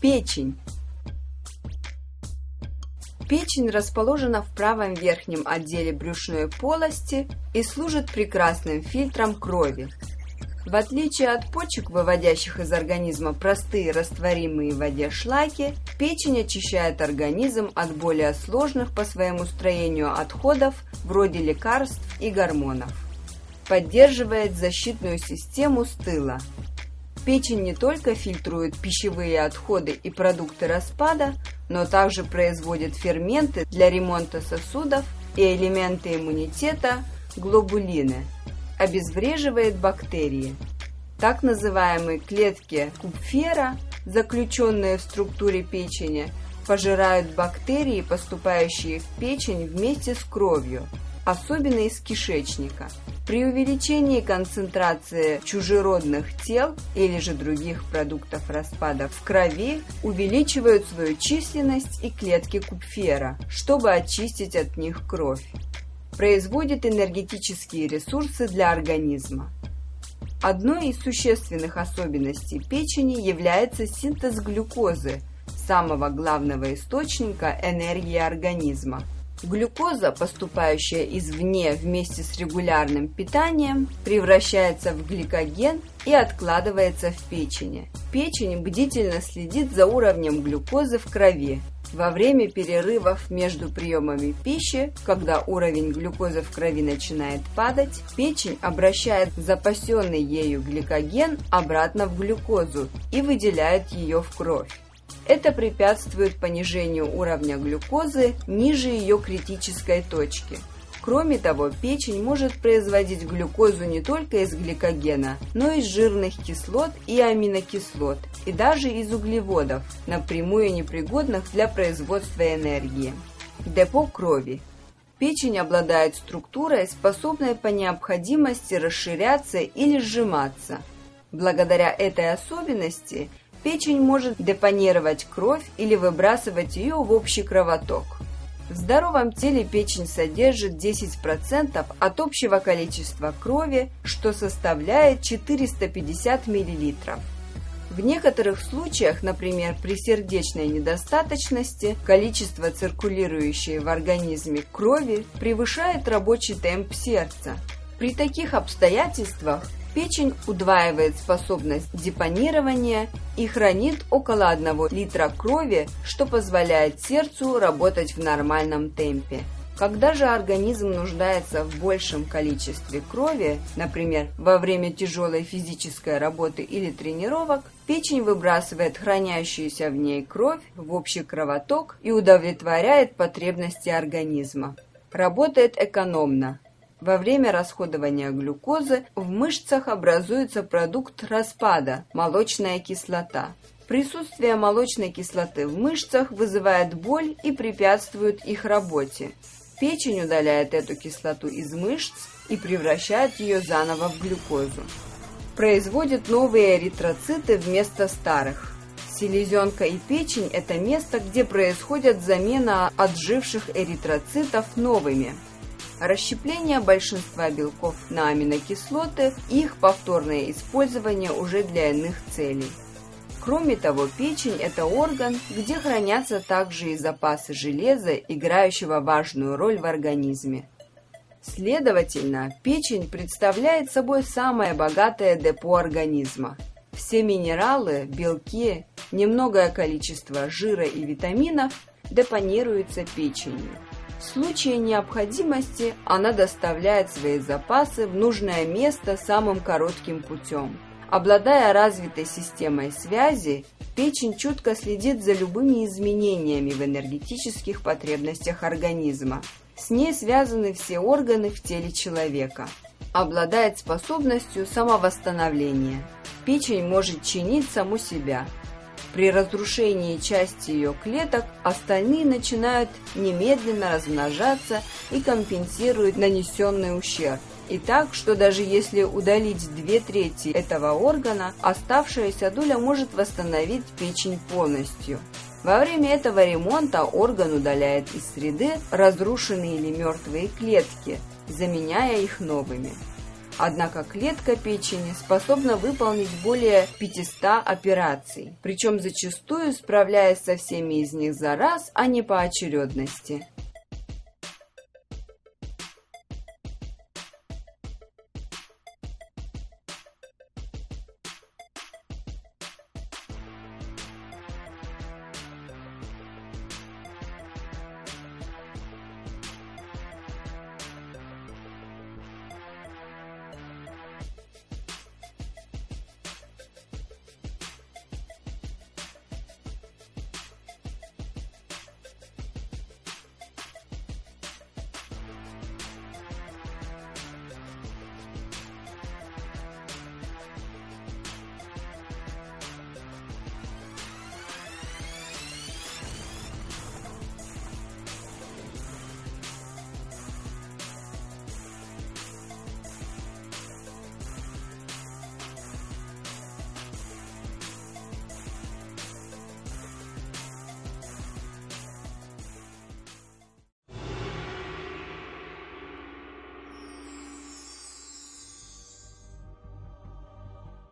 Печень. Печень расположена в правом верхнем отделе брюшной полости и служит прекрасным фильтром крови. В отличие от почек, выводящих из организма простые растворимые в воде шлаки, печень очищает организм от более сложных по своему строению отходов, вроде лекарств и гормонов. Поддерживает защитную систему с тыла. Печень не только фильтрует пищевые отходы и продукты распада, но также производит ферменты для ремонта сосудов и элементы иммунитета – глобулины, обезвреживает бактерии. Так называемые клетки Купфера, заключенные в структуре печени, пожирают бактерии, поступающие в печень вместе с кровью, особенно из кишечника. При увеличении концентрации чужеродных тел или же других продуктов распада в крови увеличивают свою численность и клетки Купфера, чтобы очистить от них кровь. Производит энергетические ресурсы для организма. Одной из существенных особенностей печени является синтез глюкозы, самого главного источника энергии организма. Глюкоза, поступающая извне вместе с регулярным питанием, превращается в гликоген и откладывается в печени. Печень бдительно следит за уровнем глюкозы в крови. Во время перерывов между приемами пищи, когда уровень глюкозы в крови начинает падать, печень обращает запасенный ею гликоген обратно в глюкозу и выделяет ее в кровь. Это препятствует понижению уровня глюкозы ниже ее критической точки. Кроме того, печень может производить глюкозу не только из гликогена, но и из жирных кислот и аминокислот, и даже из углеводов, напрямую непригодных для производства энергии. Депо крови. Печень обладает структурой, способной по необходимости расширяться или сжиматься. Благодаря этой особенности печень может депонировать кровь или выбрасывать ее в общий кровоток. В здоровом теле печень содержит 10% от общего количества крови, что составляет 450 мл. В некоторых случаях, например, при сердечной недостаточности, количество циркулирующей в организме крови превышает рабочий темп сердца. При таких обстоятельствах печень удваивает способность депонирования и хранит около 1 литра крови, что позволяет сердцу работать в нормальном темпе. Когда же организм нуждается в большем количестве крови, например, во время тяжелой физической работы или тренировок, печень выбрасывает хранящуюся в ней кровь в общий кровоток и удовлетворяет потребности организма. Работает экономно. Во время расходования глюкозы в мышцах образуется продукт распада – молочная кислота. Присутствие молочной кислоты в мышцах вызывает боль и препятствует их работе. Печень удаляет эту кислоту из мышц и превращает ее заново в глюкозу. Производит новые эритроциты вместо старых. Селезенка и печень – это место, где происходит замена отживших эритроцитов новыми. Расщепление большинства белков на аминокислоты и их повторное использование уже для иных целей. Кроме того, печень – это орган, где хранятся также и запасы железа, играющего важную роль в организме. Следовательно, печень представляет собой самое богатое депо организма. Все минералы, белки, немногое количество жира и витаминов депонируются печенью. В случае необходимости она доставляет свои запасы в нужное место самым коротким путем. Обладая развитой системой связи, печень чутко следит за любыми изменениями в энергетических потребностях организма. С ней связаны все органы в теле человека. Обладает способностью самовосстановления. Печень может чинить саму себя. При разрушении части ее клеток остальные начинают немедленно размножаться и компенсируют нанесенный ущерб. И так, что даже если удалить 2/3 этого органа, оставшаяся доля может восстановить печень полностью. Во время этого ремонта орган удаляет из среды разрушенные или мертвые клетки, заменяя их новыми. Однако клетка печени способна выполнить более 500 операций, причем зачастую справляясь со всеми из них за раз, а не по очередности.